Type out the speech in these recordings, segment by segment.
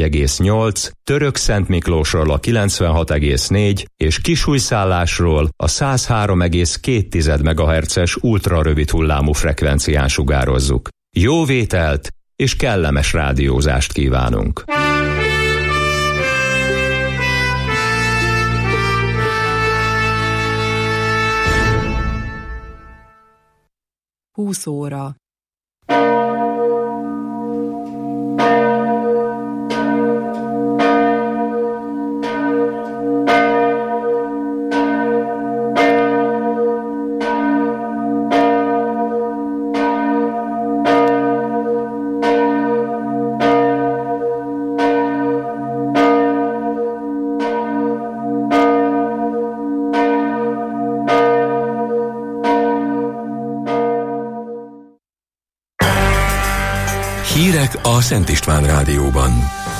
91,8, Török-Szentmiklósról a 96,4 és Kisújszállásról a 103,2 MHz-es ultrarövid hullámú frekvencián sugározzuk. Jó vételt és kellemes rádiózást kívánunk! óra. Hírek a Szent István Rádióban.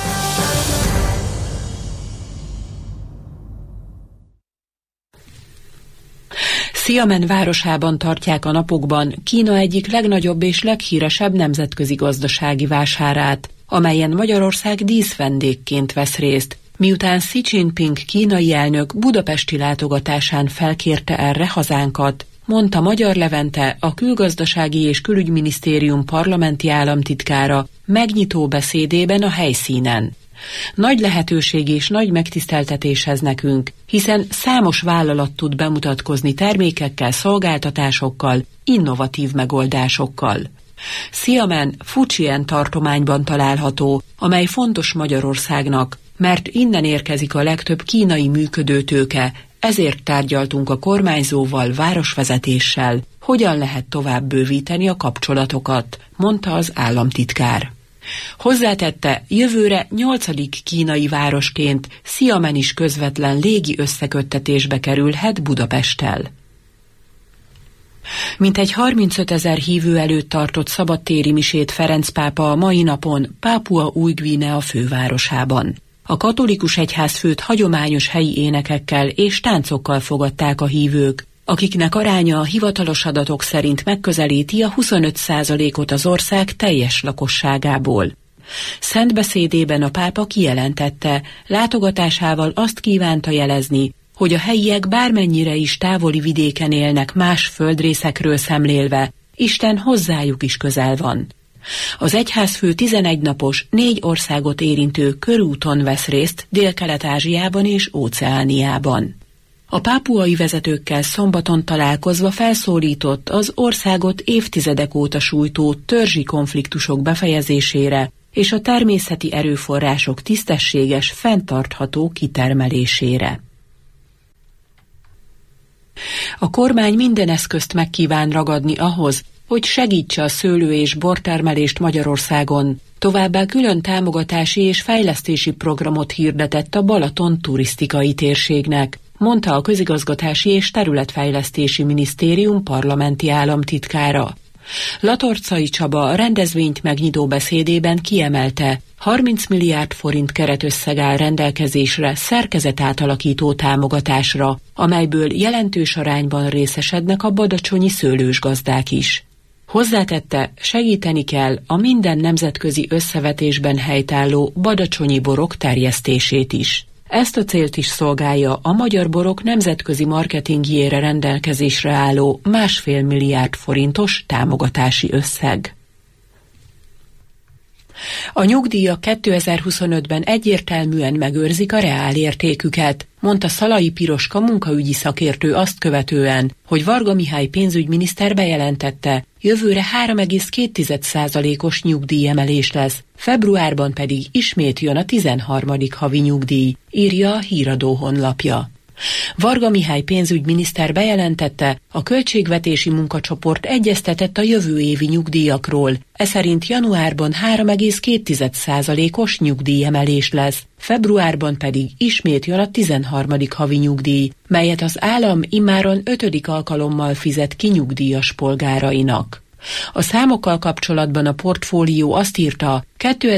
Xiamen városában tartják a napokban Kína egyik legnagyobb és leghíresebb nemzetközi gazdasági vásárát, amelyen Magyarország díszvendégként vesz részt, miután Xi Jinping kínai elnök budapesti látogatásán felkérte erre hazánkat, mondta Magyar Levente, a Külgazdasági és Külügyminisztérium parlamenti államtitkára megnyitó beszédében a helyszínen. Nagy lehetőség és nagy megtiszteltetés ez nekünk, hiszen számos vállalat tud bemutatkozni termékekkel, szolgáltatásokkal, innovatív megoldásokkal. Xiamen Fujian tartományban található, amely fontos Magyarországnak, mert innen érkezik a legtöbb kínai működőtőke, ezért tárgyaltunk a kormányzóval, városvezetéssel, hogyan lehet tovább bővíteni a kapcsolatokat, mondta az államtitkár. Hozzátette, jövőre 8. kínai városként Xiamen is közvetlen légi összeköttetésbe kerülhet Budapesttel. Mintegy 35 000 hívő előtt tartott szabadtéri misét Ferenc pápa a mai napon Pápua Új-Guinea fővárosában. A katolikus egyházfőt hagyományos helyi énekekkel és táncokkal fogadták a hívők, akiknek aránya a hivatalos adatok szerint megközelíti a 25%-ot az ország teljes lakosságából. Szent beszédében a pápa kijelentette, látogatásával azt kívánta jelezni, hogy a helyiek bármennyire is távoli vidéken élnek más földrészekről szemlélve, Isten hozzájuk is közel van. Az egyházfő 11 napos, 4 országot érintő körúton vesz részt Dél-Kelet-Ázsiában és Óceániában. A pápuai vezetőkkel szombaton találkozva felszólított az országot évtizedek óta sújtó törzsi konfliktusok befejezésére és a természeti erőforrások tisztességes, fenntartható kitermelésére. A kormány minden eszközt meg kíván ragadni ahhoz, hogy segítse a szőlő- és bortermelést Magyarországon. Továbbá külön támogatási és fejlesztési programot hirdetett a Balaton turisztikai térségnek, mondta a Közigazgatási és Területfejlesztési Minisztérium parlamenti államtitkára. Latorczai Csaba a rendezvényt megnyitó beszédében kiemelte, 30 milliárd forint keretösszeg áll rendelkezésre szerkezetátalakító támogatásra, amelyből jelentős arányban részesednek a badacsonyi szőlősgazdák is. Hozzátette, segíteni kell a minden nemzetközi összevetésben helytálló badacsonyi borok terjesztését is. Ezt a célt is szolgálja a magyar borok nemzetközi marketingjére rendelkezésre álló 1,5 milliárd forintos támogatási összeg. A nyugdíjak 2025-ben egyértelműen megőrzik a reálértéküket, mondta Szalai Piroska munkaügyi szakértő azt követően, hogy Varga Mihály pénzügyminiszter bejelentette, jövőre 3,2%-os nyugdíjemelés lesz, februárban pedig ismét jön a 13. havi nyugdíj, írja a Híradó honlapja. Varga Mihály pénzügyminiszter bejelentette, a költségvetési munkacsoport egyeztetett a jövő évi nyugdíjakról, eszerint januárban 3,2%-os nyugdíjemelés lesz, februárban pedig ismét jön a 13. havi nyugdíj, melyet az állam immáron 5. alkalommal fizet ki nyugdíjas polgárainak. A számokkal kapcsolatban a portfólió azt írta,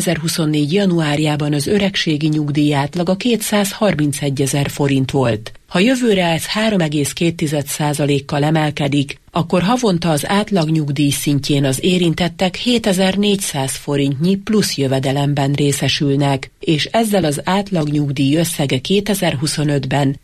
2024. januárjában az öregségi nyugdíj átlaga 231 000 forint volt. Ha jövőre ez 3,2%-kal emelkedik, akkor havonta az átlagnyugdíj szintjén az érintettek 7400 forintnyi plusz jövedelemben részesülnek, és ezzel az átlagnyugdíj összege 2025-ben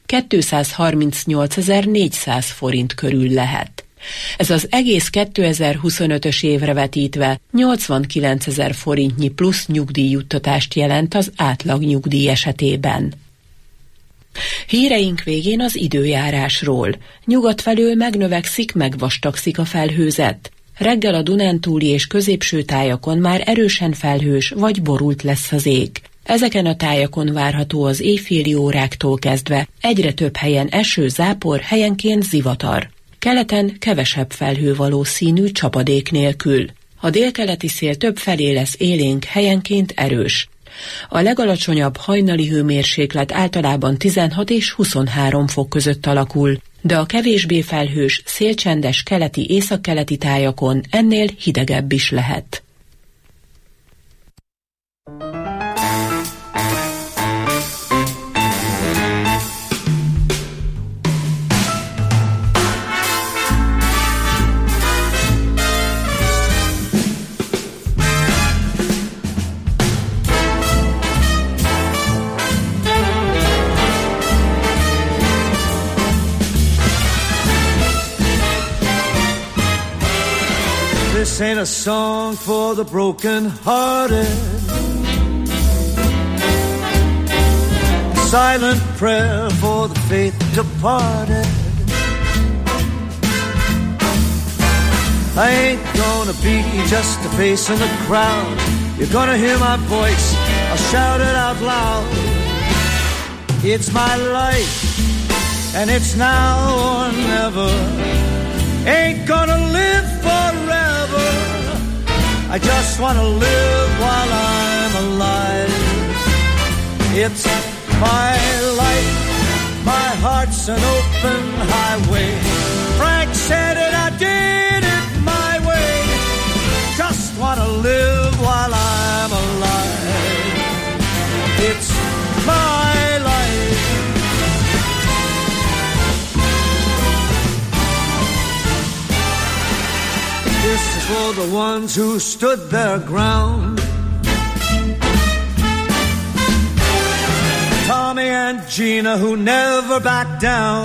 238.400 forint körül lehet. Ez az egész 2025-ös évre vetítve 89.000 forintnyi plusz nyugdíjjuttatást jelent az átlagnyugdíj esetében. Híreink végén az időjárásról. Nyugat felől megnövekszik, megvastagszik a felhőzet. Reggel a Dunántúli és középső tájakon már erősen felhős vagy borult lesz az ég. Ezeken a tájakon várható az éjféli óráktól kezdve egyre több helyen eső, zápor, helyenként zivatar. Keleten kevesebb felhő valószínű csapadék nélkül. A délkeleti szél több felé lesz élénk, helyenként erős. A legalacsonyabb hajnali hőmérséklet általában 16 és 23 fok között alakul, de a kevésbé felhős, szélcsendes keleti északkeleti tájakon ennél hidegebb is lehet. This ain't a song for the broken-hearted. Silent prayer for the faith departed. I ain't gonna be just a face in the crowd. You're gonna hear my voice, I'll shout it out loud. It's my life, and it's now or never. Ain't gonna live forever. I just wanna live while I'm alive. It's my life, my heart's an open highway. Frank said it, I did it my way. Just wanna live while I'm alive. It's my life. This is for the ones who stood their ground. Tommy and Gina who never backed down.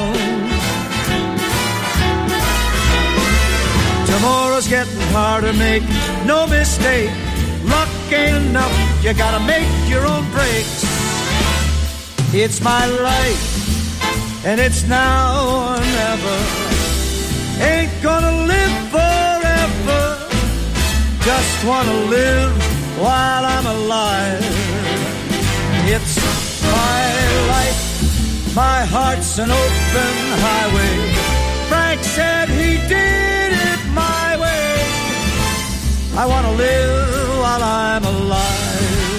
Tomorrow's getting harder, make no mistake. Luck ain't enough, you gotta make your own breaks. It's my life, and it's now or never. Ain't gonna live forever. Just wanna live while I'm alive. It's my life, my heart's an open highway. Frank said he did it my way. I wanna live while I'm alive.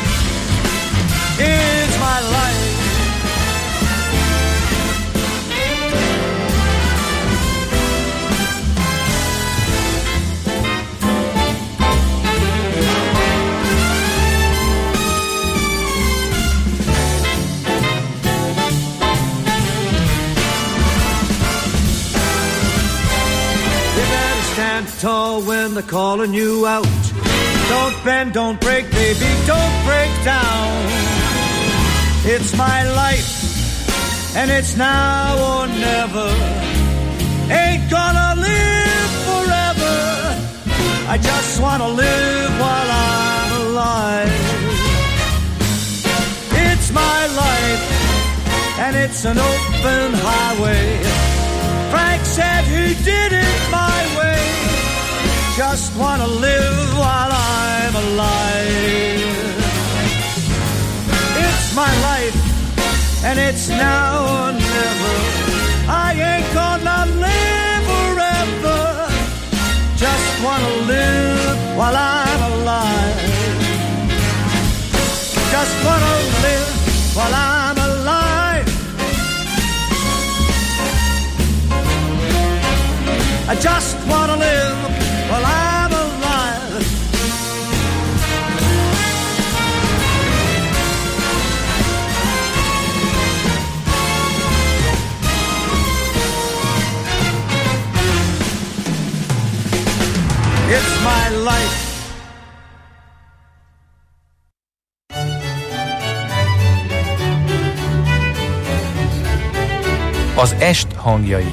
It's my life. Stand tall when they're calling you out. Don't bend, don't break, baby, don't break down. It's my life, and it's now or never. Ain't gonna live forever. I just wanna live while I'm alive. It's my life, and it's an open highway. Frank said he did it my way. Just wanna live while I'm alive. It's my life, and it's now or never. I ain't gonna live forever. Just wanna live while I'm alive. Just wanna live while I'm alive. I just wanna live while I'm alive. Az est hangjai.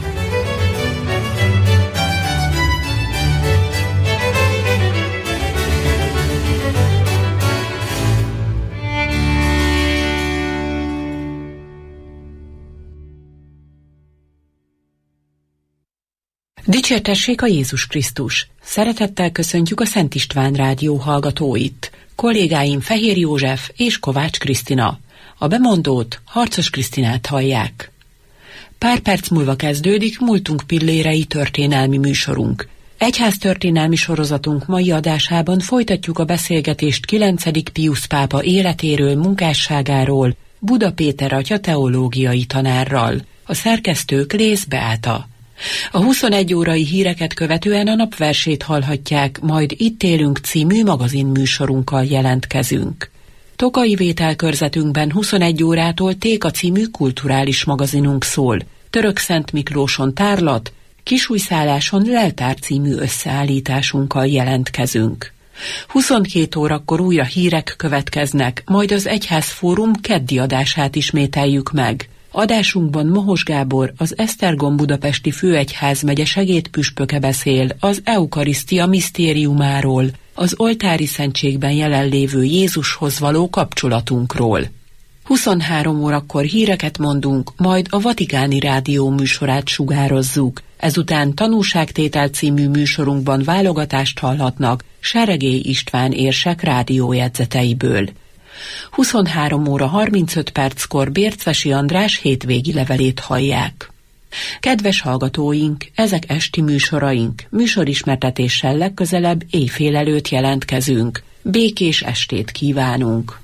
Dicsértessék a Jézus Krisztus! Szeretettel köszöntjük a Szent István Rádió hallgatóit. Kollégáim Fehér József és Kovács Krisztina. A bemondót, Harcos Krisztinát hallják. Pár perc múlva kezdődik múltunk pillérei történelmi műsorunk. Egyháztörténelmi sorozatunk mai adásában folytatjuk a beszélgetést 9. Piusz pápa életéről, munkásságáról Buda Péter atya teológiai tanárral. A szerkesztő Klész Beáta. A 21 órai híreket követően a napversét hallhatják, majd Itt élünk című magazinműsorunkkal jelentkezünk. Tokai vételkörzetünkben 21 órától Téka című kulturális magazinunk szól. Törökszent Miklóson tárlat, Kisújszálláson leltár című összeállításunkkal jelentkezünk. 22 órakor újra hírek következnek, majd az Egyházfórum keddi adását ismételjük meg. Adásunkban Mohos Gábor, az Esztergom budapesti főegyházmegye segédpüspöke beszél az eukarisztia misztériumáról, az oltári szentségben jelenlévő Jézushoz való kapcsolatunkról. 23 órakor híreket mondunk, majd a Vatikáni Rádió műsorát sugározzuk. Ezután Tanúságtétel című műsorunkban válogatást hallhatnak Seregély István érsek rádiójegyzeteiből. 23 óra 35 perckor Bércvesi András hétvégi levelét hallják. Kedves hallgatóink, ezek esti műsoraink, műsorismertetéssel legközelebb éjfél előtt jelentkezünk. Békés estét kívánunk!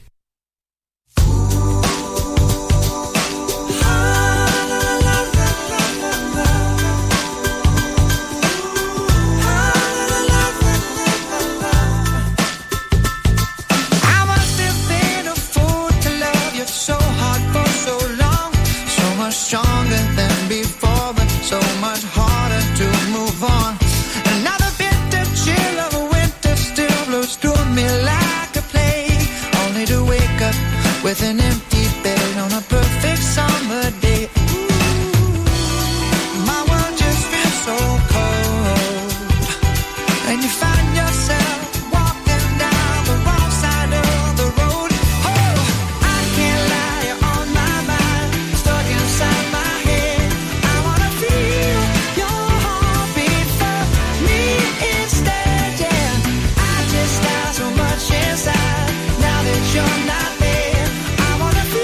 With an empty bed on a perfect summer day. Ooh, my world just feels so cold. And you find yourself walking down the wrong side of the road. Oh, I can't lie, you're on my mind, stuck inside my head. I wanna feel your heartbeat for me instead, yeah. I just have so much inside now that you're not there. I wanna feel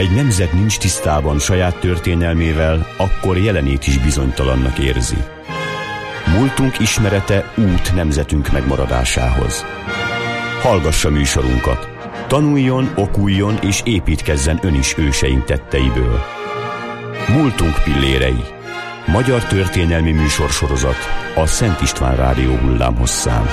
egy nemzet nincs tisztában saját történelmével, akkor jelenét is bizonytalannak érzi. Múltunk ismerete út nemzetünk megmaradásához. Hallgassa műsorunkat. Tanuljon, okuljon és építkezzen ön is őseink tetteiből. Múltunk pillérei. Magyar történelmi műsorsorozat a Szent István Rádió hullámhosszán.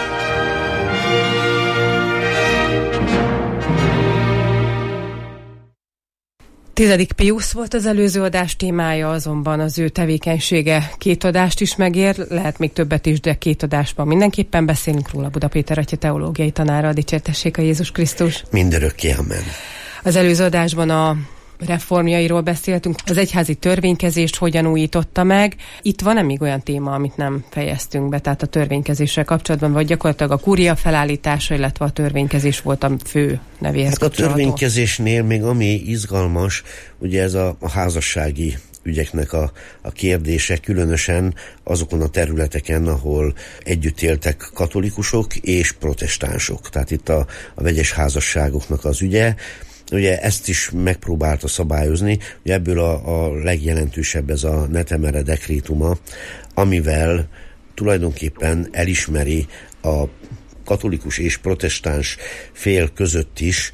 Tizedik Piusz volt az előző adás témája, azonban az ő tevékenysége 2 adást is megér, lehet még többet is, de 2 adásban mindenképpen beszélünk róla. Buda Péter atya teológiai tanára, dicsértessék a Jézus Krisztus. Mindörökké, amen. Az előző adásban a reformjairól beszéltünk, az egyházi törvénykezést hogyan újította meg. Itt van-e még olyan téma, amit nem fejeztünk be, tehát a törvénykezéssel kapcsolatban, vagy gyakorlatilag a kúria felállítása, illetve a törvénykezés volt a fő nevéhez kapcsolatban? A törvénykezésnél még ami izgalmas, ugye ez a házassági ügyeknek a kérdése, különösen azokon a területeken, ahol együtt éltek katolikusok és protestánsok. Tehát itt a vegyes házasságoknak az ügye. Ugye ezt is megpróbálta szabályozni, ugye ebből a legjelentősebb ez a Netemere dekrétuma, amivel tulajdonképpen elismeri a katolikus és protestáns fél között is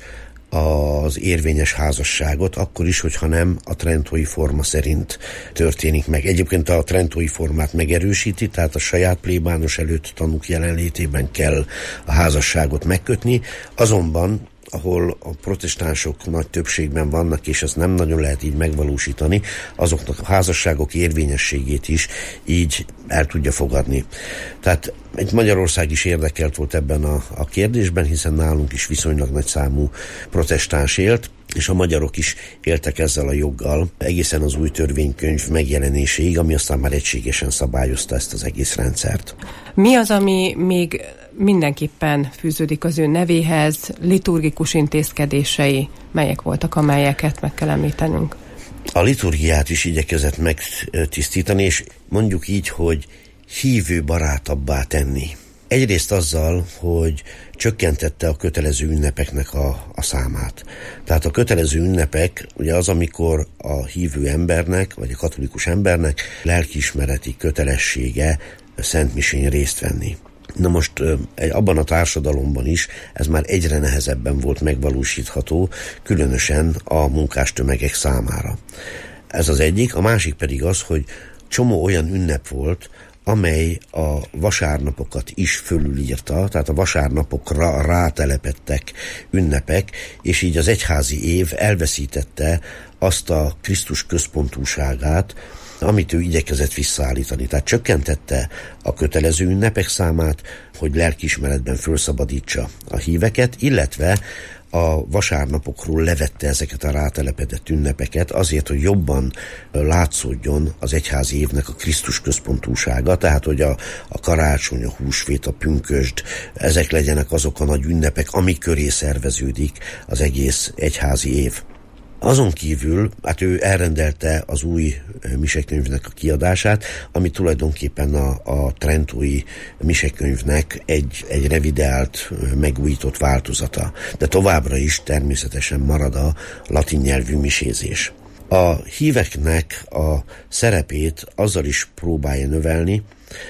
az érvényes házasságot, akkor is, hogyha nem a trentói forma szerint történik meg. Egyébként a trentói formát megerősíti, tehát a saját plébános előtt tanúk jelenlétében kell a házasságot megkötni, azonban ahol a protestánsok nagy többségben vannak, és ezt nem nagyon lehet így megvalósítani, azoknak a házasságok érvényességét is így el tudja fogadni. Tehát egy Magyarország is érdekelt volt ebben a kérdésben, hiszen nálunk is viszonylag nagy számú protestáns élt, és a magyarok is éltek ezzel a joggal egészen az új törvénykönyv megjelenéséig, ami aztán már egységesen szabályozta ezt az egész rendszert. Mi az, ami még mindenképpen fűződik az ő nevéhez, liturgikus intézkedései, melyek voltak, amelyeket meg kell említenünk? A liturgiát is igyekezett megtisztítani, és mondjuk így, hogy hívő barátabbá tenni. Egyrészt azzal, hogy csökkentette a kötelező ünnepeknek a számát. Tehát a kötelező ünnepek ugye az, amikor a hívő embernek, vagy a katolikus embernek lelkiismereti kötelessége szentmisén részt venni. Na most abban a társadalomban is ez már egyre nehezebben volt megvalósítható, különösen a munkástömegek számára. Ez az egyik, a másik pedig az, hogy csomó olyan ünnep volt, amely a vasárnapokat is fölülírta, tehát a vasárnapokra rátelepettek ünnepek, és így az egyházi év elveszítette azt a Krisztus központúságát, amit ő igyekezett visszaállítani. Tehát csökkentette a kötelező ünnepek számát, hogy lelkiismeretben fölszabadítsa a híveket, illetve a vasárnapokról levette ezeket a rátelepedett ünnepeket azért, hogy jobban látszódjon az egyházi évnek a Krisztus központúsága, tehát hogy a karácsony, a húsvét, a pünkösd, ezek legyenek azok a nagy ünnepek, ami köré szerveződik az egész egyházi év. Azon kívül, hát ő elrendelte az új misekönyvnek a kiadását, ami tulajdonképpen a trentói misekönyvnek egy revideált, megújított változata. De továbbra is természetesen marad a latin nyelvű misézés. A híveknek a szerepét azzal is próbálja növelni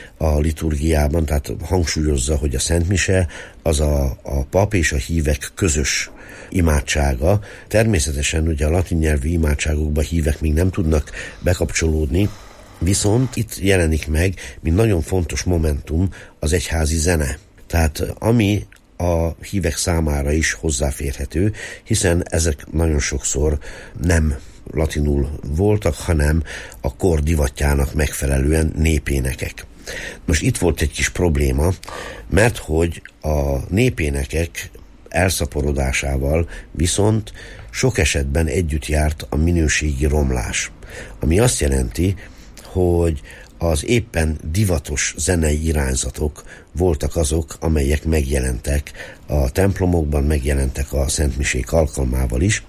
a liturgiában, tehát hangsúlyozza, hogy a szentmise az a pap és a hívek közös imádsága. Természetesen ugye a latin nyelvű imádságokba hívek még nem tudnak bekapcsolódni, viszont itt jelenik meg, mint nagyon fontos momentum, az egyházi zene. Tehát ami a hívek számára is hozzáférhető, hiszen ezek nagyon sokszor nem latinul voltak, hanem a kor divatjának megfelelően népénekek. Most itt volt egy kis probléma, mert hogy a népénekek elszaporodásával viszont sok esetben együtt járt a minőségi romlás, ami azt jelenti, hogy az éppen divatos zenei irányzatok voltak azok, amelyek megjelentek a templomokban, megjelentek a szentmisék alkalmával is,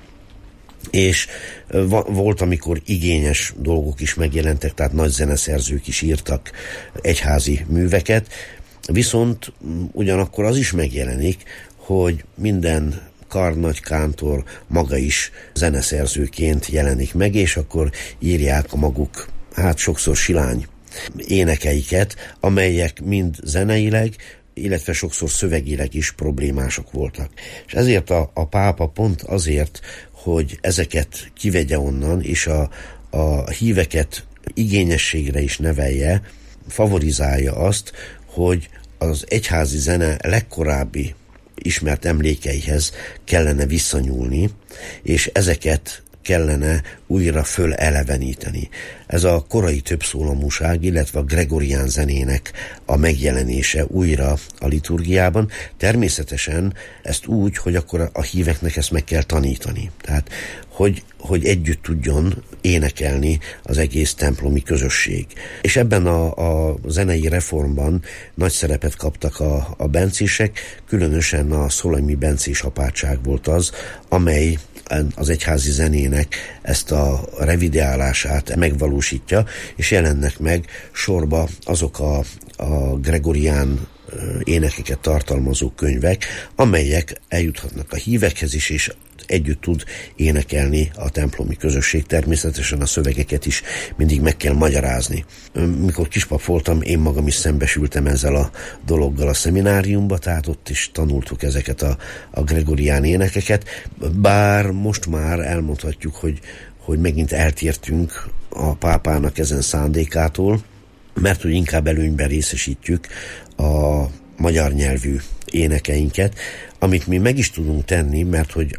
és volt, amikor igényes dolgok is megjelentek, tehát nagy zeneszerzők is írtak egyházi műveket, viszont ugyanakkor az is megjelenik, hogy minden karnagy, kántor maga is zeneszerzőként jelenik meg, és akkor írják a maguk, hát sokszor silány énekeiket, amelyek mind zeneileg, illetve sokszor szövegileg is problémások voltak. És ezért a pápa pont azért, hogy ezeket kivegye onnan, és a híveket igényességre is nevelje, favorizálja azt, hogy az egyházi zene legkorábbi ismert emlékeihez kellene visszanyúlni, és ezeket kellene újra föleleveníteni. Ez a korai többszólamúság, illetve a gregorián zenének a megjelenése újra a liturgiában. Természetesen ezt úgy, hogy akkor a híveknek ezt meg kell tanítani. Tehát, hogy együtt tudjon énekelni az egész templomi közösség. És ebben a zenei reformban nagy szerepet kaptak a bencések, különösen a szolemi bencés apátság volt az, amely az egyházi zenének ezt a revideálását megvalósítja, és jelennek meg sorba azok a gregorián énekeket tartalmazó könyvek, amelyek eljuthatnak a hívekhez is, és együtt tud énekelni a templomi közösség. Természetesen a szövegeket is mindig meg kell magyarázni. Mikor kispap voltam, én magam is szembesültem ezzel a dologgal a szemináriumba, tehát ott is tanultuk ezeket a gregorián énekeket, bár most már elmondhatjuk, hogy megint eltértünk a pápának ezen szándékától, mert hogy inkább előnyben részesítjük a magyar nyelvű énekeinket, amit mi meg is tudunk tenni, mert hogy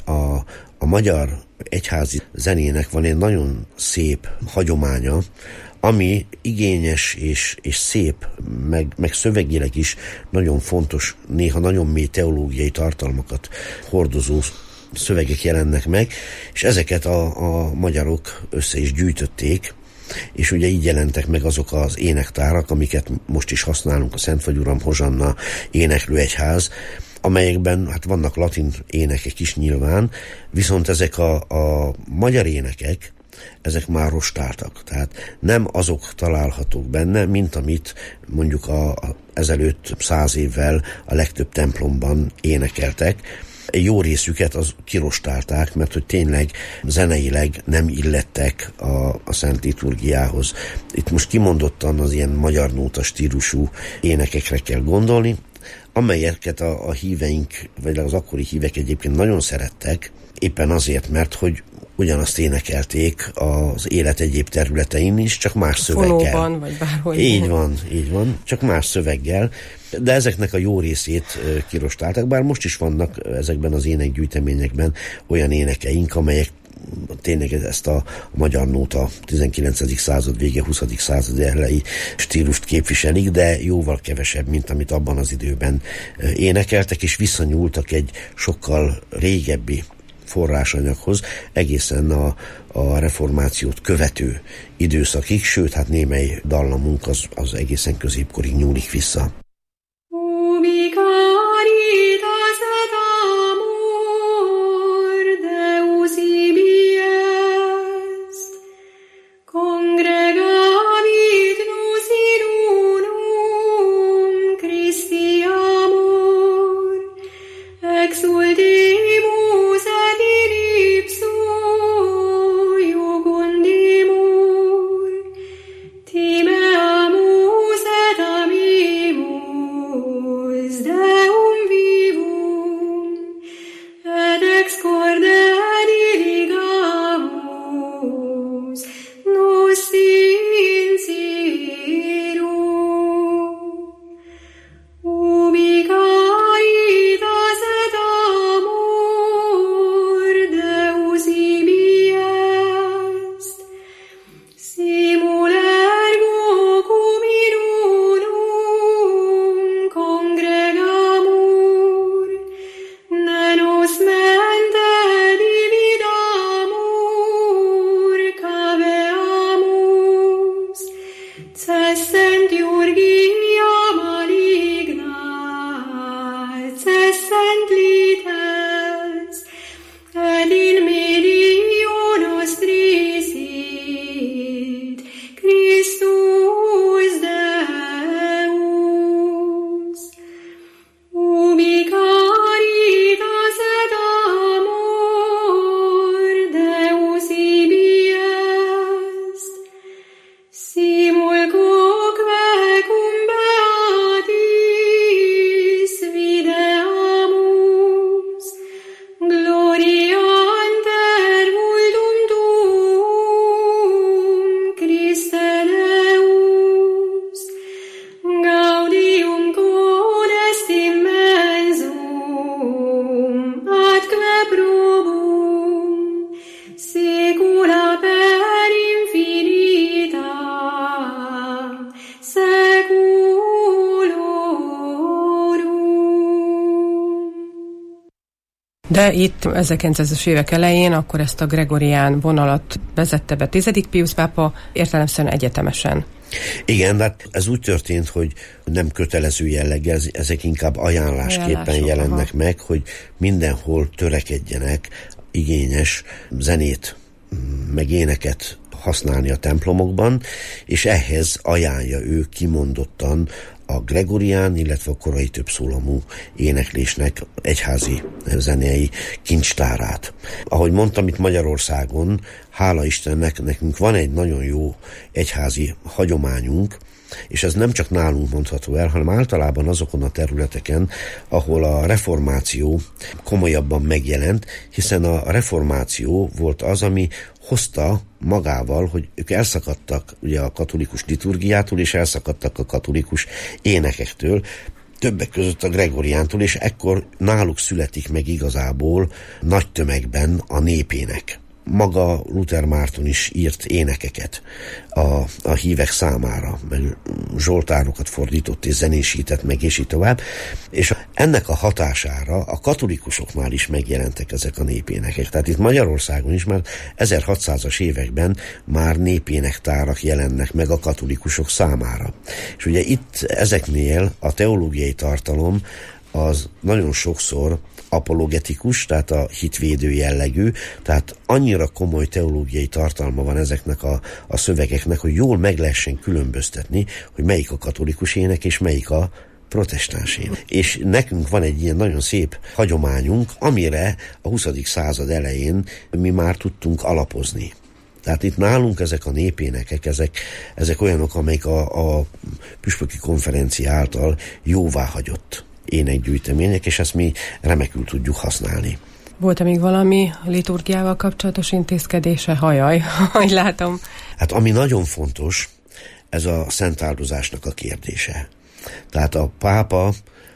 a magyar egyházi zenének van egy nagyon szép hagyománya, ami igényes és szép, meg szövegileg is nagyon fontos, néha nagyon mély teológiai tartalmakat hordozó szövegek jelennek meg, és ezeket a magyarok össze is gyűjtötték, és ugye így jelentek meg azok az énektárak, amiket most is használunk, a Szent Vagy Uram, Hozsanna, Éneklőegyház, amelyekben hát vannak latin énekek is nyilván, viszont ezek a magyar énekek, ezek már rostáltak. Tehát nem azok találhatók benne, mint amit mondjuk ezelőtt 100 évvel a legtöbb templomban énekeltek. Jó részüket az kirostálták, mert hogy tényleg zeneileg nem illettek a szent liturgiához. Itt most kimondottan az ilyen magyar nóta stílusú énekekre kell gondolni, amelyeket a híveink, vagy az akkori hívek egyébként nagyon szerettek, éppen azért, mert hogy ugyanazt énekelték az élet egyéb területein is, csak más szöveggel. Fonóban, vagy bárhogy. Így van, csak más szöveggel, de ezeknek a jó részét kirostáltak, bár most is vannak ezekben az énekgyűjteményekben olyan énekeink, amelyek tényleg ezt a magyar nóta 19. század vége, 20. század elejé stílust képviselik, de jóval kevesebb, mint amit abban az időben énekeltek, és visszanyúltak egy sokkal régebbi forrásanyaghoz, egészen a reformációt követő időszakig, sőt, hát némely dallamunk az egészen középkorig nyúlik vissza. Ubicae das et amor probum, secula per infinita, seculorum. De itt 1900-es évek elején akkor ezt a gregorián vonalat vezette be 10. Piusz pápa, értelemszerűen egyetemesen. Igen, de ez úgy történt, hogy nem kötelező jelleggel, ezek inkább ajánlásképpen jelennek meg, hogy mindenhol törekedjenek igényes zenét, meg éneket használni a templomokban, és ehhez ajánlja ő kimondottan a gregorián, illetve a korai többszólamú éneklésnek egyházi zenei kincstárát. Ahogy mondtam, itt Magyarországon, hála Istennek, nekünk van egy nagyon jó egyházi hagyományunk, és ez nem csak nálunk mondható el, hanem általában azokon a területeken, ahol a reformáció komolyabban megjelent, hiszen a reformáció volt az, ami hozta magával, hogy ők elszakadtak ugye a katolikus liturgiától, és elszakadtak a katolikus énekektől, többek között a gregoriántól, és ekkor náluk születik meg igazából nagy tömegben a népének. Maga Luther Márton is írt énekeket a hívek számára, meg zsoltárokat fordított és zenésített meg, és így tovább. És ennek a hatására a katolikusoknál is megjelentek ezek a népénekek. Tehát itt Magyarországon is már 1600-as években már népénektárak jelennek meg a katolikusok számára. És ugye itt ezeknél a teológiai tartalom az nagyon sokszor apologetikus, tehát a hitvédő jellegű, tehát annyira komoly teológiai tartalma van ezeknek a szövegeknek, hogy jól meg lehessen különböztetni, hogy melyik a katolikus ének, és melyik a protestáns ének. És nekünk van egy ilyen nagyon szép hagyományunk, amire a 20. század elején mi már tudtunk alapozni. Tehát itt nálunk ezek a népénekek, ezek olyanok, amelyik a püspöki konferencia által jóváhagyott énekgyűjtemények, és ezt mi remekül tudjuk használni. Volt-e még valami liturgiával kapcsolatos intézkedése? Hajaj, hogy látom. Hát ami nagyon fontos, ez a szentáldozásnak a kérdése. Tehát a pápa,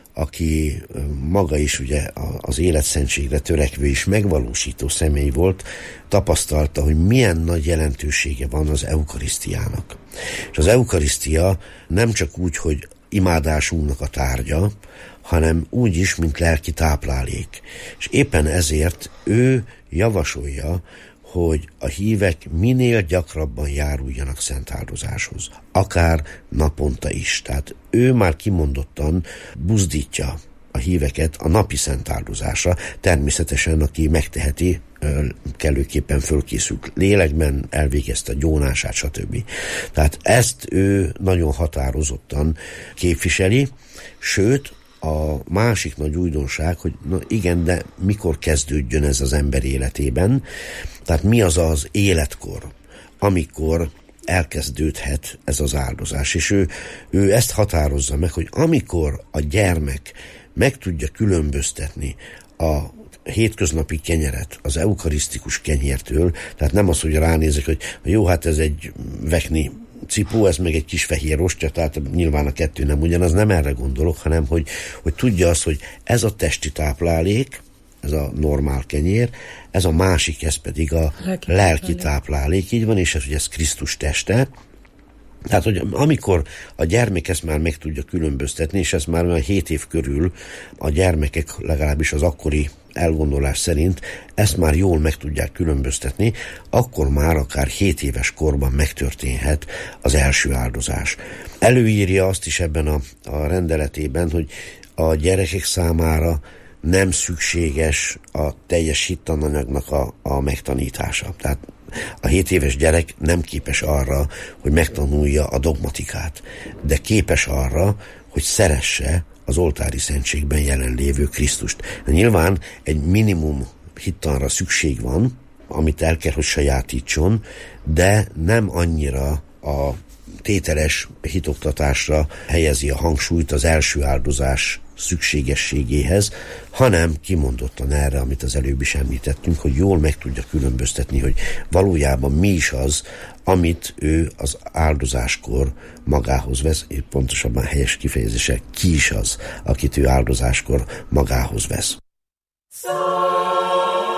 aki maga is ugye az életszentségre törekvő és megvalósító személy volt, tapasztalta, hogy milyen nagy jelentősége van az eukarisztiának. És az eukarisztia nem csak úgy, hogy imádásunknak a tárgya, hanem úgy is, mint lelki táplálék. És éppen ezért ő javasolja, hogy a hívek minél gyakrabban járuljanak szentáldozáshoz. Akár naponta is. Tehát ő már kimondottan buzdítja a híveket a napi szentáldozásra. Természetesen, aki megteheti, kellőképpen fölkészült lélekben, elvégezte a gyónását, stb. Tehát ezt ő nagyon határozottan képviseli, sőt, a másik nagy újdonság, hogy na igen, de mikor kezdődjön ez az ember életében, tehát mi az az életkor, amikor elkezdődhet ez az áldozás. És ő ezt határozza meg, hogy amikor a gyermek meg tudja különböztetni a hétköznapi kenyeret az eukarisztikus kenyértől, tehát nem az, hogy ránézek, hogy jó, hát ez egy vekni cipó, ez meg egy kis fehér rostya, tehát nyilván a kettő nem ugyanaz, nem erre gondolok, hanem hogy tudja azt, hogy ez a testi táplálék, ez a normál kenyér, ez a másik, ez pedig a lelki táplálék, így van, és ez Krisztus teste. Tehát, hogy amikor a gyermek ezt már meg tudja különböztetni, és ez már olyan 7 év körül a gyermekek, legalábbis az akkori elgondolás szerint ezt már jól meg tudják különböztetni, akkor már akár 7 éves korban megtörténhet az első áldozás. Előírja azt is ebben a rendeletében, hogy a gyerekek számára nem szükséges a teljes hittananyagnak a megtanítása. Tehát a 7 éves gyerek nem képes arra, hogy megtanulja a dogmatikát, de képes arra, hogy szeresse az oltári szentségben jelenlévő Krisztust. Nyilván egy minimum hittanra szükség van, amit el kell, hogy sajátítson, de nem annyira a tételes hitoktatásra helyezi a hangsúlyt az első áldozás szükségességéhez, hanem kimondottan erre, amit az előbb is említettünk, hogy jól meg tudja különböztetni, hogy valójában mi is az, amit ő az áldozáskor magához vesz, pontosabban helyes kifejezése, ki is az, akit ő áldozáskor magához vesz.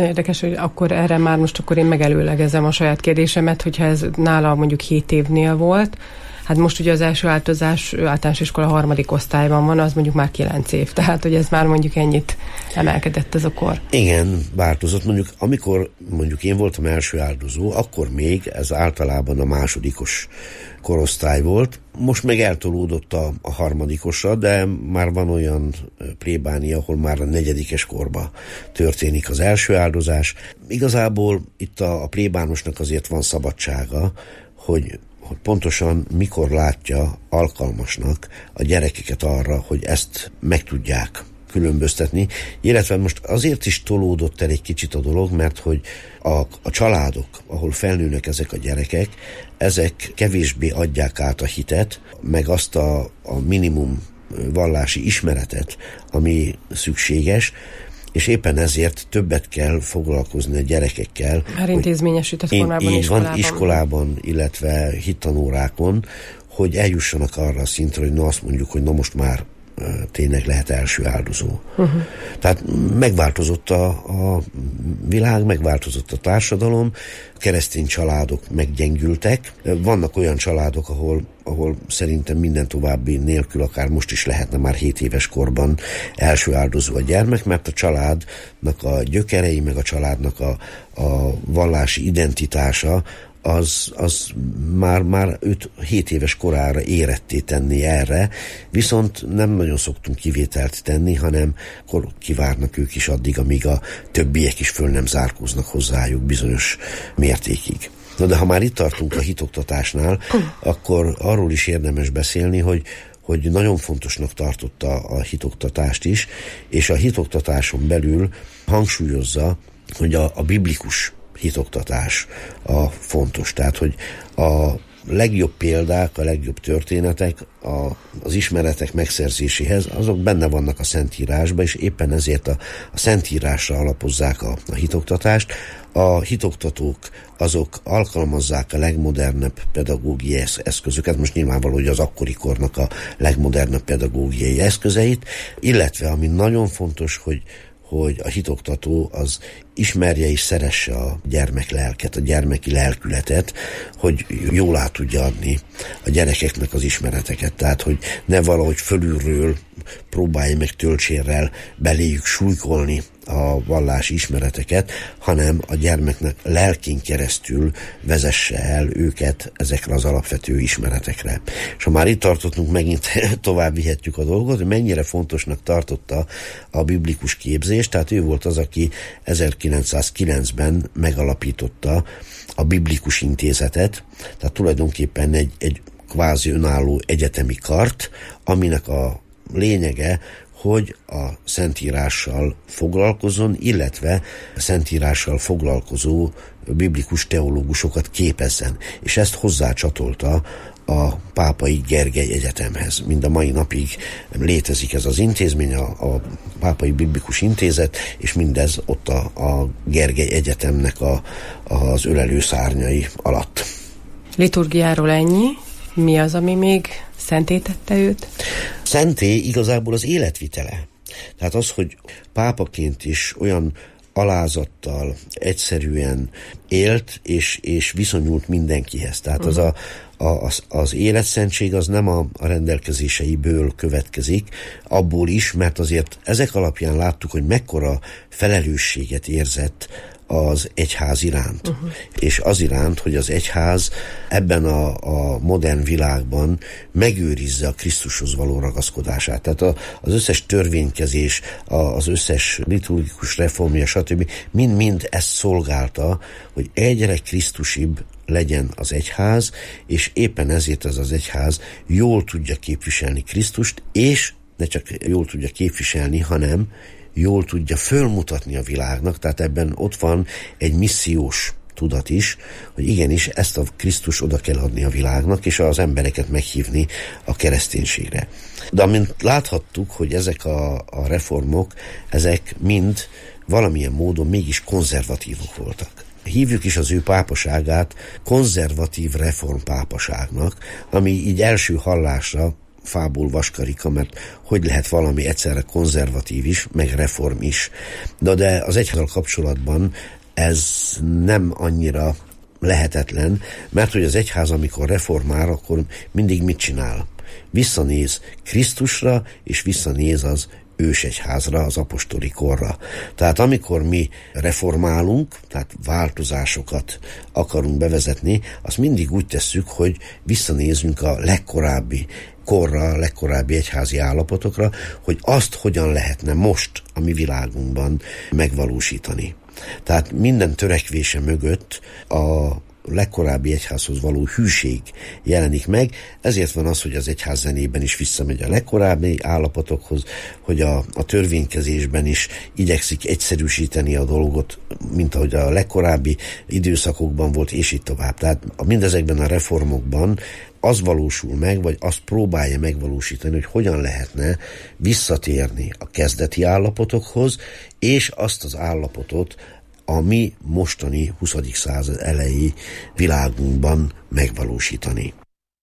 érdekes, hogy akkor erre már most akkor én megelőlegezem a saját kérdésemet, hogyha ez nála mondjuk 7 évnél volt, hát most ugye az első változás általános iskola 3. osztályban van, az mondjuk már 9 év, tehát hogy ez már mondjuk ennyit emelkedett ez a kor. Igen, változott. Mondjuk amikor mondjuk én voltam első áldozó, akkor még ez általában a másodikos korosztály volt. Most meg eltolódott a harmadikosra, de már van olyan plébánia, ahol már a 4. korba történik az első áldozás. Igazából itt a plébánosnak azért van szabadsága, hogy pontosan mikor látja alkalmasnak a gyerekeket arra, hogy ezt meg tudják különböztetni, illetve most azért is tolódott el egy kicsit a dolog, mert hogy a családok, ahol felnőnek ezek a gyerekek, ezek kevésbé adják át a hitet, meg azt a minimum vallási ismeretet, ami szükséges, és éppen ezért többet kell foglalkozni a gyerekekkel. Már intézményesített formában iskolában, illetve hittanórákon, hogy eljussanak arra a szintre, hogy azt mondjuk, hogy most már tényleg lehet első áldozó. Tehát megváltozott a világ, megváltozott a társadalom, keresztény családok meggyengültek. Vannak olyan családok, ahol szerintem minden további nélkül akár most is lehetne már 7 éves korban első áldozó a gyermek, mert a családnak a gyökerei, meg a családnak a vallási identitása az már 5-7 éves korára éretté tenni erre, viszont nem nagyon szoktunk kivételt tenni, hanem akkor kivárnak ők is addig, amíg a többiek is föl nem zárkóznak hozzájuk bizonyos mértékig. Na de ha már itt tartunk a hitoktatásnál, akkor arról is érdemes beszélni, hogy nagyon fontosnak tartotta a hitoktatást is, és a hitoktatáson belül hangsúlyozza, hogy a biblikus hitoktatás a fontos. Tehát, hogy a legjobb példák, a legjobb történetek az ismeretek megszerzéséhez, azok benne vannak a Szentírásban, és éppen ezért a Szentírásra alapozzák a hitoktatást. A hitoktatók azok alkalmazzák a legmodernebb pedagógiai eszközöket, most nyilvánvaló, hogy az akkori kornak a legmodernebb pedagógiai eszközeit, illetve ami nagyon fontos, hogy a hitoktató az ismerje és szeresse a gyermek lelket, a gyermeki lelkületet, hogy jól át tudja adni a gyerekeknek az ismereteket. Tehát, hogy ne valahogy fölülről próbálja meg töltsérrel beléjük súlykolni a vallási ismereteket, hanem a gyermeknek lelkén keresztül vezesse el őket ezekre az alapvető ismeretekre. És ha már itt tartottunk, megint tovább vihetjük a dolgot, hogy mennyire fontosnak tartotta a biblikus képzést, tehát ő volt az, aki 1909-ben megalapította a Biblikus Intézetet, tehát tulajdonképpen egy kvázi önálló egyetemi kart, aminek a lényege, hogy a Szentírással foglalkozon, illetve a Szentírással foglalkozó biblikus teológusokat képezzen. És ezt hozzácsatolta a Pápai Gergely Egyetemhez. Mind a mai napig létezik ez az intézmény, a Pápai Biblikus Intézet, és mindez ott a Gergely Egyetemnek az ölelő szárnyai alatt. Liturgiáról ennyi. Mi az, ami még szenté tette őt? Szenté igazából az életvitele. Tehát az, hogy pápaként is olyan alázattal, egyszerűen élt, és viszonyult mindenkihez. Tehát az életszentség az nem a rendelkezéseiből következik, abból is, mert azért ezek alapján láttuk, hogy mekkora felelősséget érzett az egyház iránt. És az iránt, hogy az egyház ebben a modern világban megőrizze a Krisztushoz való ragaszkodását. Tehát az összes törvénykezés, az összes liturgikus reformja, stb. Mind ezt szolgálta, hogy egyre krisztusibb legyen az egyház, és éppen ezért ez az egyház jól tudja képviselni Krisztust, és ne csak jól tudja képviselni, hanem jól tudja fölmutatni a világnak, tehát ebben ott van egy missziós tudat is, hogy igenis ezt a Krisztus oda kell adni a világnak, és az embereket meghívni a kereszténységre. De amint láthattuk, hogy ezek a reformok, ezek mind valamilyen módon mégis konzervatívok voltak. Hívjuk is az ő pápaságát konzervatív reformpápaságnak, ami így első hallásra fából vaskarika, mert hogy lehet valami egyszerre konzervatív is, meg reform is. De az egyházzal kapcsolatban ez nem annyira lehetetlen, mert hogy az egyház, amikor reformál, akkor mindig mit csinál? Visszanéz Krisztusra, és visszanéz az ősegyházra, az apostoli korra. Tehát amikor mi reformálunk, tehát változásokat akarunk bevezetni, azt mindig úgy tesszük, hogy visszanézünk a legkorábbi korra, a legkorábbi egyházi állapotokra, hogy azt hogyan lehetne most a mi világunkban megvalósítani. Tehát minden törekvése mögött a legkorábbi egyházhoz való hűség jelenik meg, ezért van az, hogy az egyház zenében is visszamegy a legkorábbi állapotokhoz, hogy a törvénykezésben is igyekszik egyszerűsíteni a dolgot, mint ahogy a legkorábbi időszakokban volt, és így tovább. Tehát mindezekben a reformokban az valósul meg, vagy azt próbálja megvalósítani, hogy hogyan lehetne visszatérni a kezdeti állapotokhoz, és azt az állapotot a mi mostani 20. század elejé világunkban megvalósítani.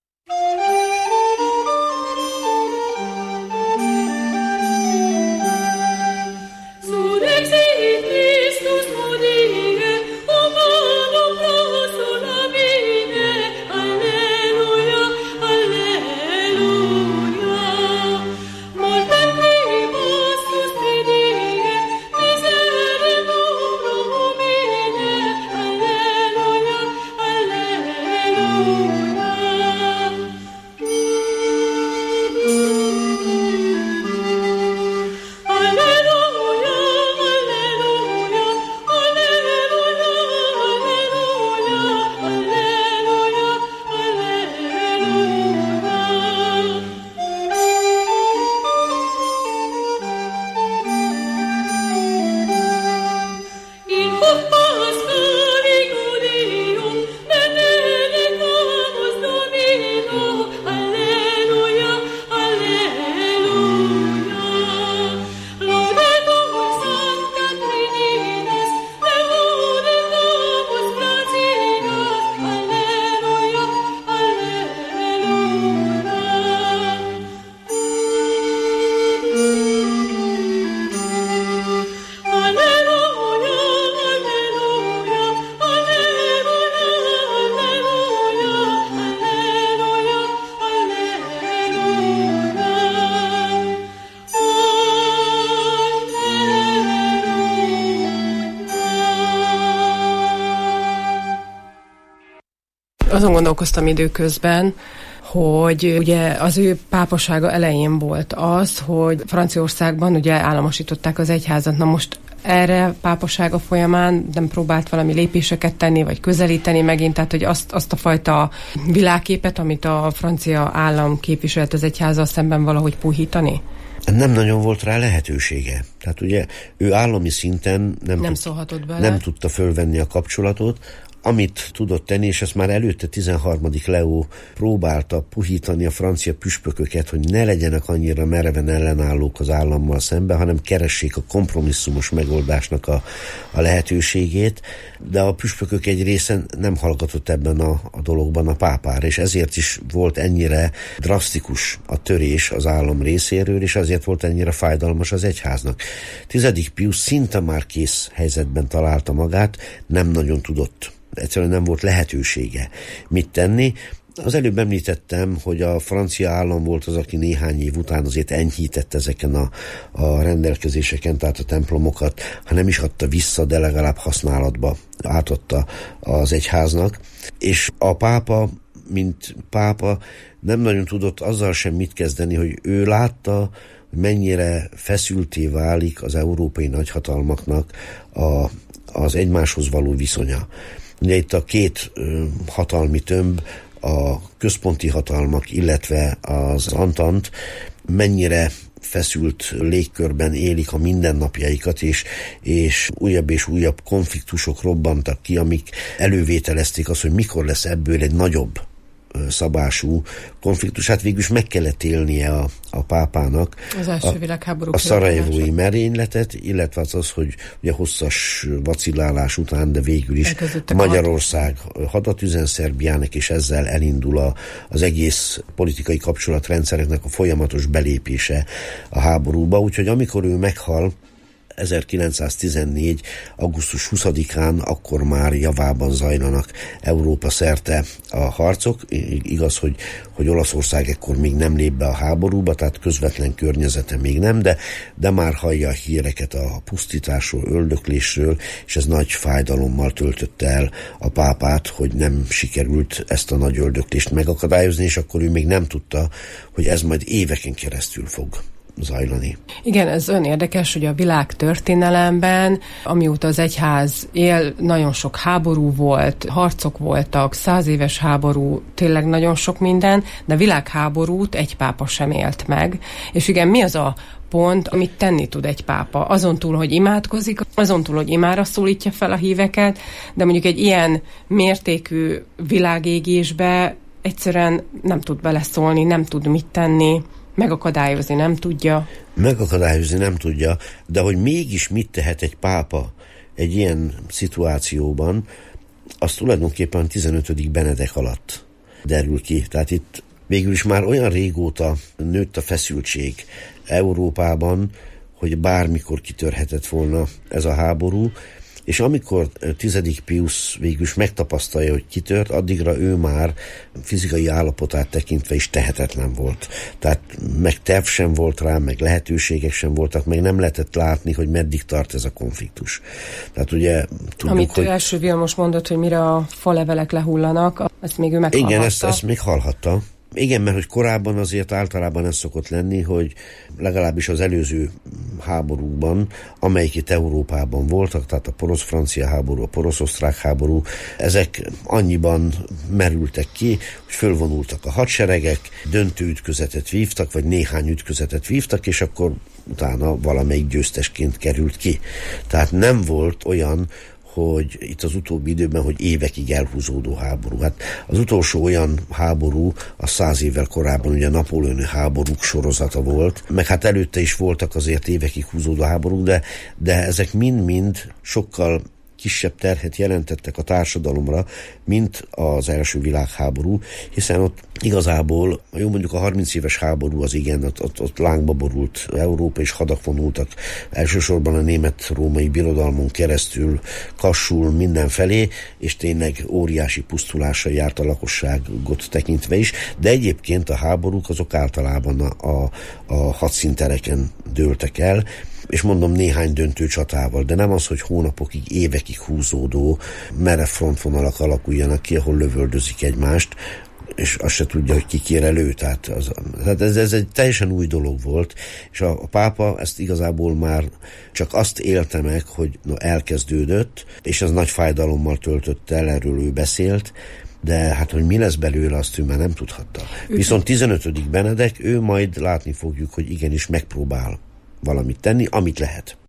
Azon gondolkoztam időközben, hogy ugye az ő pápasága elején volt az, hogy Franciaországban ugye államosították az egyházat. Na most erre pápasága folyamán nem próbált valami lépéseket tenni, vagy közelíteni megint, tehát hogy azt a fajta világképet, amit a francia állam képviselt az egyházzal szemben valahogy puhítani? Nem nagyon volt rá lehetősége. Tehát ugye ő állami szinten nem tudta fölvenni a kapcsolatot. Amit tudott tenni, és ezt már előtte 13. Leó próbálta puhítani a francia püspököket, hogy ne legyenek annyira mereven ellenállók az állammal szemben, hanem keressék a kompromisszumos megoldásnak a lehetőségét, de a püspökök egy része nem hallgatott ebben a dologban a pápára, és ezért is volt ennyire drasztikus a törés az állam részéről, és ezért volt ennyire fájdalmas az egyháznak. 10. Pius szinte már kész helyzetben találta magát, nem nagyon tudott. Egyszerűen nem volt lehetősége mit tenni. Az előbb említettem, hogy a francia állam volt az, aki néhány év után azért enyhített ezeken a rendelkezéseken, tehát a templomokat, ha nem is adta vissza, de legalább használatba átadta az egyháznak. És a pápa, mint pápa, nem nagyon tudott azzal sem mit kezdeni, hogy ő látta, mennyire feszülté válik az európai nagyhatalmaknak az egymáshoz való viszonya. Ugye itt a két hatalmi tömb, a központi hatalmak, illetve az Antant mennyire feszült légkörben élik a mindennapjaikat, és újabb konfliktusok robbantak ki, amik elővételezték azt, hogy mikor lesz ebből egy nagyobb szabású konfliktus. Hát végül is meg kellett élnie a pápának az első világháború a szarajevói merényletet, illetve az, hogy ugye hosszas vacillálás után, de végül is Magyarország hadat üzen Szerbiának, és ezzel elindul az egész politikai kapcsolatrendszereknek a folyamatos belépése a háborúba. Úgyhogy amikor ő meghal 1914. augusztus 20-án, akkor már javában zajlanak Európa szerte a harcok. Igaz, hogy Olaszország ekkor még nem lép be a háborúba, tehát közvetlen környezete még nem, de már hallja a híreket a pusztításról, öldöklésről, és ez nagy fájdalommal töltötte el a pápát, hogy nem sikerült ezt a nagy öldöklést megakadályozni, és akkor ő még nem tudta, hogy ez majd éveken keresztül fog zajlani. Igen, ez olyan érdekes, hogy a világ történelemben, amióta az egyház él, nagyon sok háború volt, harcok voltak, 100 éves háború, tényleg nagyon sok minden, de világháborút egy pápa sem élt meg. És igen, mi az a pont, amit tenni tud egy pápa? Azon túl, hogy imádkozik, azon túl, hogy imára szólítja fel a híveket, de mondjuk egy ilyen mértékű világégésbe egyszerűen nem tud beleszólni, nem tud mit tenni, megakadályozni nem tudja. Megakadályozni nem tudja, de hogy mégis mit tehet egy pápa egy ilyen szituációban, az tulajdonképpen 15. Benedek alatt derül ki. Tehát itt végül is már olyan régóta nőtt a feszültség Európában, hogy bármikor kitörhetett volna ez a háború, és amikor 10. Pius végülis megtapasztalja, hogy kitört, addigra ő már fizikai állapotát tekintve is tehetetlen volt. Tehát meg terv sem volt rá, meg lehetőségek sem voltak, meg nem lehetett látni, hogy meddig tart ez a konfliktus. Tehát ugye tudjuk, amit hogy... első Vilmos mondott, hogy mire a falevelek lehullanak, ezt még ő meghallhatta. Igen, ezt még hallhatta. Igen, mert hogy korábban azért általában ez szokott lenni, hogy legalábbis az előző háborúkban, amelyik itt Európában voltak, tehát a porosz-francia háború, a porosz-osztrák háború, ezek annyiban merültek ki, hogy fölvonultak a hadseregek, döntő ütközetet vívtak, vagy néhány ütközetet vívtak, és akkor utána valamelyik győztesként került ki. Tehát nem volt olyan, hogy itt az utóbbi időben, hogy évekig elhúzódó háború. Hát az utolsó olyan háború, a 100 évvel korábban ugye a napóleoni háborúk sorozata volt, meg hát előtte is voltak azért évekig húzódó háborúk, de ezek mind-mind sokkal kisebb terhet jelentettek a társadalomra, mint az első világháború, hiszen ott igazából, jó mondjuk a 30 éves háború az igen, ott lángba borult Európa, és hadak vonultak elsősorban a német-római birodalmon keresztül, Kassul mindenfelé, és tényleg óriási pusztulással járt a lakosságot tekintve is, de egyébként a háborúk azok általában a hadszíntereken dőltek el, és mondom néhány döntő csatával, de nem az, hogy hónapokig, évekig húzódó merev frontvonalak alakuljanak ki, ahol lövöldözik egymást, és azt se tudja, hogy ki kér elő. Tehát ez egy teljesen új dolog volt, és a pápa ezt igazából már csak azt élte meg, hogy elkezdődött, és ez nagy fájdalommal töltött el, erről ő beszélt, de hát, hogy mi lesz belőle, azt ő már nem tudhatta. Viszont 15. Benedek, ő majd látni fogjuk, hogy igenis megpróbál valamit tenni, amit lehet.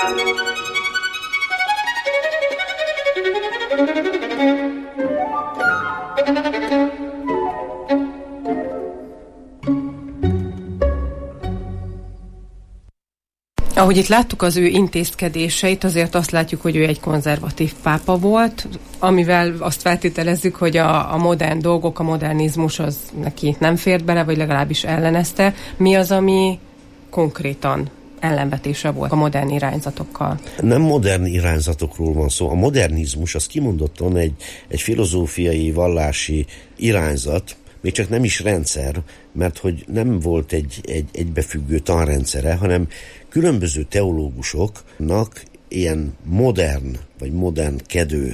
Ahogy itt láttuk az ő intézkedéseit, azért azt látjuk, hogy ő egy konzervatív pápa volt, amivel azt feltételezzük, hogy a modern dolgok, a modernizmus az neki nem fért bele, vagy legalábbis ellenezte. Mi az, ami konkrétan ellenvetése volt a modern irányzatokkal? Nem modern irányzatokról van szó. A modernizmus az kimondottan egy filozófiai, vallási irányzat, még csak nem is rendszer, mert hogy nem volt egy egybefüggő tanrendszere, hanem különböző teológusoknak ilyen modern, vagy modernkedő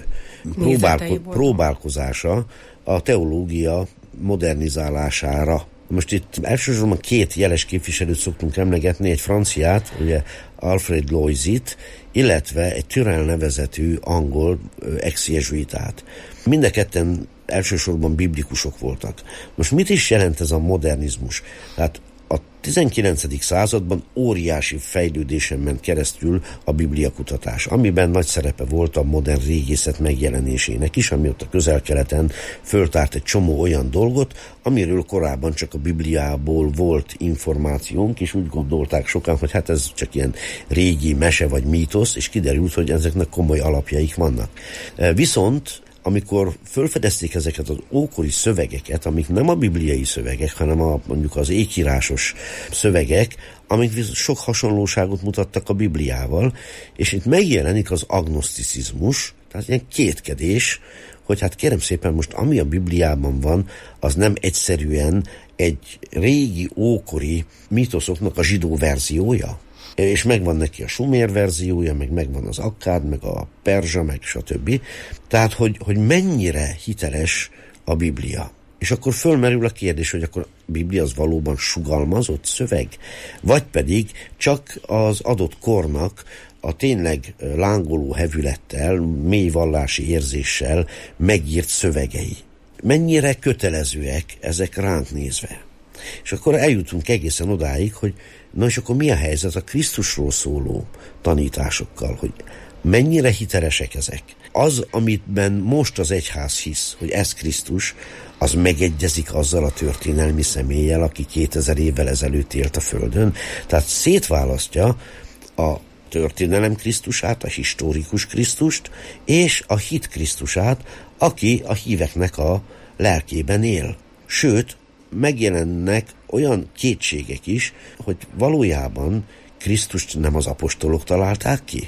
próbálkozása a teológia modernizálására. Most itt elsősorban két jeles képviselőt szoktunk emlegetni, egy franciát, ugye Alfred Loisit, illetve egy Tyrrell nevezetű angol ex-jezsuitát. Mind a ketten elsősorban biblikusok voltak. Most mit is jelent ez a modernizmus? Tehát a 19. században óriási fejlődésen ment keresztül a bibliakutatás, amiben nagy szerepe volt a modern régészet megjelenésének is, ami ott a Közel-Keleten föltárt egy csomó olyan dolgot, amiről korábban csak a Bibliából volt információnk, és úgy gondolták sokan, hogy hát ez csak ilyen régi mese vagy mítosz, és kiderült, hogy ezeknek komoly alapjaik vannak. Viszont amikor felfedezték ezeket az ókori szövegeket, amik nem a bibliai szövegek, hanem mondjuk az ékírásos szövegek, amik sok hasonlóságot mutattak a Bibliával, és itt megjelenik az agnoszticizmus, tehát ilyen kétkedés, hogy hát kérem szépen most ami a Bibliában van, az nem egyszerűen egy régi, ókori mítoszoknak a zsidó verziója. És megvan neki a sumér verziója, meg megvan az akkád, meg a perzsa, meg stb. Tehát, hogy mennyire hiteles a Biblia. És akkor fölmerül a kérdés, hogy akkor a Biblia az valóban sugalmazott szöveg, vagy pedig csak az adott kornak a tényleg lángoló hevülettel, mély vallási érzéssel megírt szövegei. Mennyire kötelezőek ezek ránk nézve. És akkor eljutunk egészen odáig, hogy na és akkor mi a helyzet a Krisztusról szóló tanításokkal, hogy mennyire hitelesek ezek. Az, amitben most az egyház hisz, hogy ez Krisztus, az megegyezik azzal a történelmi személlyel, aki 2000 évvel ezelőtt élt a Földön. Tehát szétválasztja a történelem Krisztusát, a historikus Krisztust, és a hit Krisztusát, aki a híveknek a lelkében él. Sőt, megjelennek olyan kétségek is, hogy valójában Krisztust nem az apostolok találták ki.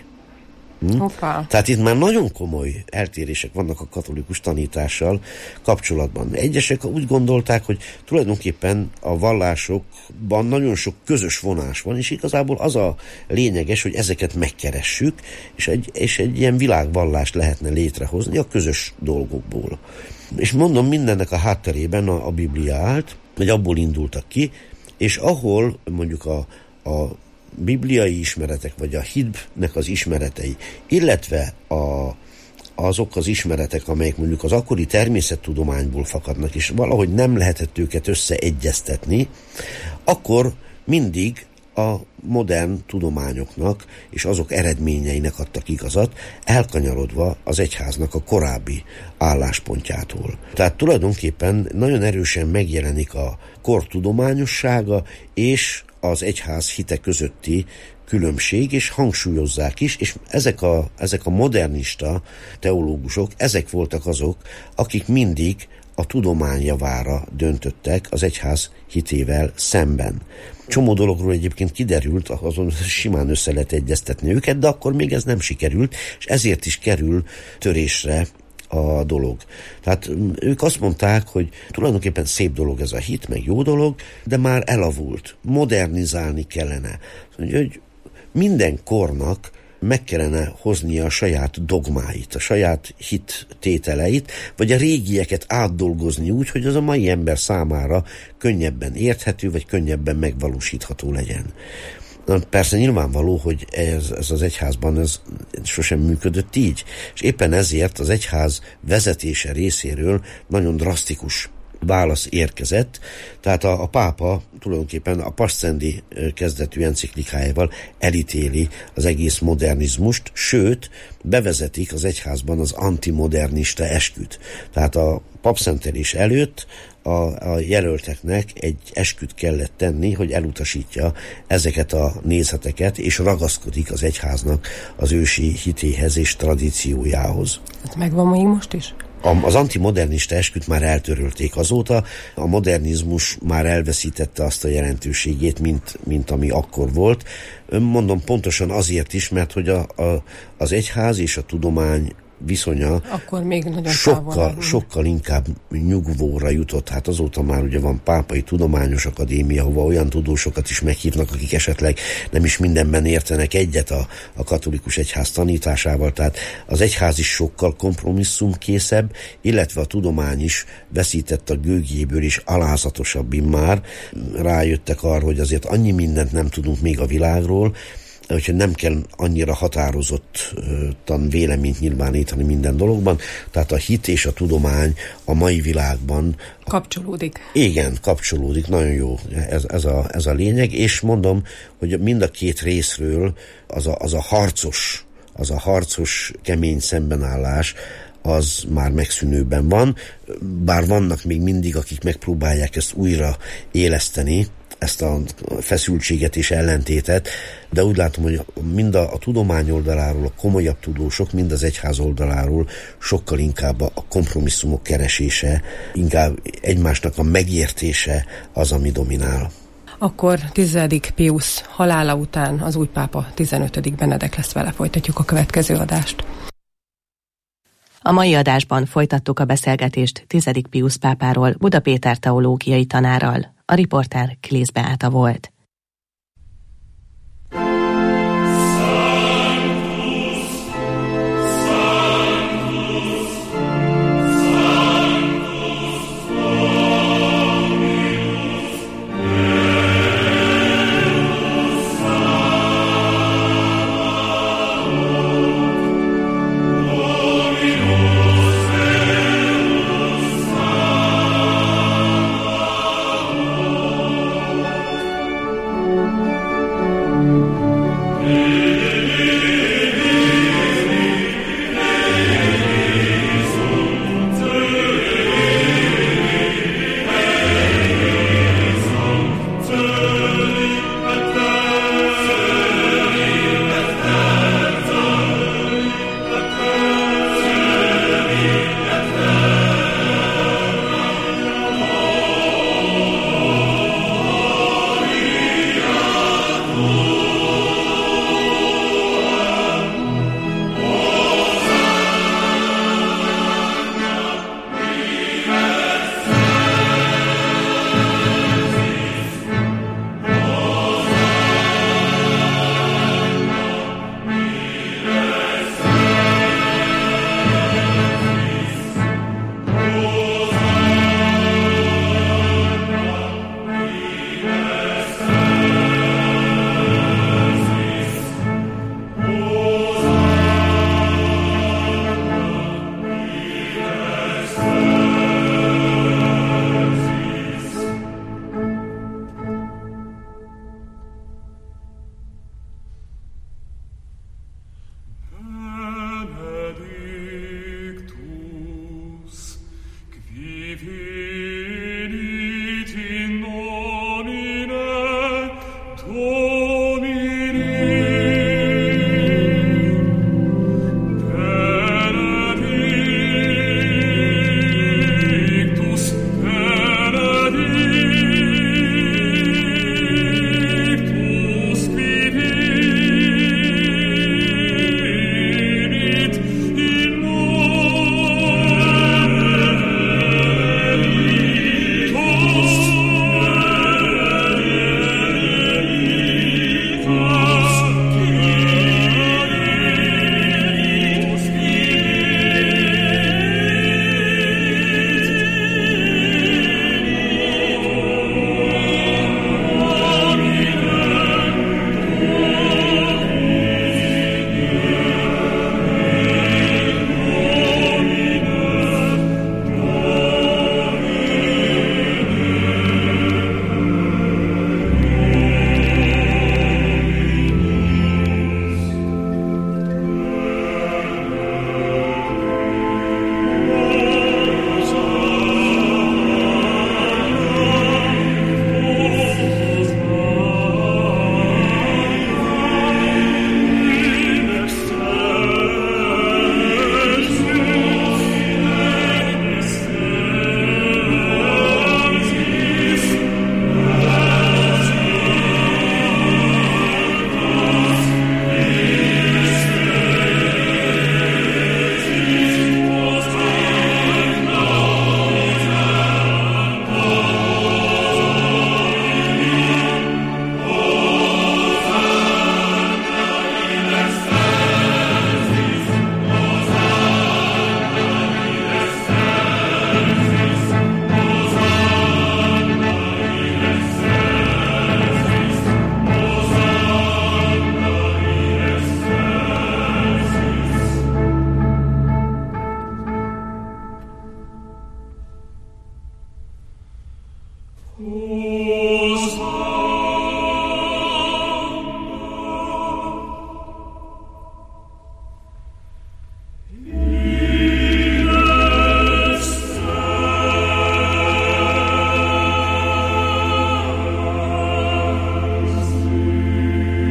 Tehát itt már nagyon komoly eltérések vannak a katolikus tanítással kapcsolatban. Egyesek úgy gondolták, hogy tulajdonképpen a vallásokban nagyon sok közös vonás van, és igazából az a lényeges, hogy ezeket megkeressük, és egy ilyen világvallást lehetne létrehozni a közös dolgokból. És mondom, mindennek a hátterében a Biblia állt, vagy abból indultak ki, és ahol mondjuk a bibliai ismeretek, vagy a hitnek az ismeretei, illetve azok az ismeretek, amelyek mondjuk az akkori természettudományból fakadnak, és valahogy nem lehetett őket összeegyeztetni, akkor mindig a modern tudományoknak és azok eredményeinek adtak igazat, elkanyarodva az egyháznak a korábbi álláspontjától. Tehát tulajdonképpen nagyon erősen megjelenik a kor tudományossága és az egyház hite közötti különbség, és hangsúlyozzák is, és ezek a modernista teológusok, ezek voltak azok, akik mindig a tudomány javára döntöttek az egyház hitével szemben. Csomó dologról egyébként kiderült, azon simán össze lehet egyeztetni őket, de akkor még ez nem sikerült, és ezért is kerül törésre a dolog. Tehát ők azt mondták, hogy tulajdonképpen szép dolog ez a hit, meg jó dolog, de már elavult, modernizálni kellene. Hogy minden kornak meg kellene hoznia a saját dogmáit, a saját hittételeit, vagy a régieket átdolgozni úgy, hogy az a mai ember számára könnyebben érthető, vagy könnyebben megvalósítható legyen. Na, persze nyilvánvaló, hogy ez az egyházban ez sosem működött így, és éppen ezért az egyház vezetése részéről nagyon drasztikus válasz érkezett, tehát a pápa tulajdonképpen a Pascendi kezdetű enciklikájával elítéli az egész modernizmust, sőt, bevezetik az egyházban az antimodernista esküt. Tehát a papszentelés előtt a jelölteknek egy esküt kellett tenni, hogy elutasítja ezeket a nézeteket, és ragaszkodik az egyháznak az ősi hitéhez és tradíciójához. Ez megvan még most is? Az antimodernista esküt már eltörölték azóta, a modernizmus már elveszítette azt a jelentőségét, mint ami akkor volt. Mondom pontosan azért is, mert hogy az egyház és a tudomány viszonya akkor még nagyon sokkal inkább nyugvóra jutott. Hát azóta már ugye van pápai tudományos akadémia, hova olyan tudósokat is meghívnak, akik esetleg nem is mindenben értenek egyet a katolikus egyház tanításával. Tehát az egyház is sokkal kompromisszumkészebb, illetve a tudomány is veszített a gőgjéből, és alázatosabb immár. Rájöttek arra, hogy azért annyi mindent nem tudunk még a világról, hogyha nem kell annyira határozottan véleményt nyilvánítani minden dologban, tehát a hit és a tudomány a mai világban kapcsolódik. Igen, kapcsolódik, nagyon jó ez a lényeg, és mondom, hogy mind a két részről az a harcos kemény szembenállás, az már megszűnőben van, bár vannak még mindig, akik megpróbálják ezt újra éleszteni, ezt a feszültséget és ellentétet, de úgy látom, hogy mind a tudomány oldaláról, a komolyabb tudósok, mind az egyház oldaláról sokkal inkább a kompromisszumok keresése, inkább egymásnak a megértése az, ami dominál. Akkor 10. Piusz halála után az új pápa 15. Benedek lesz vele. Folytatjuk a következő adást. A mai adásban folytattuk a beszélgetést 10. Piusz pápáról Buda Péter teológiai tanárral. A riporter Klész Beáta volt.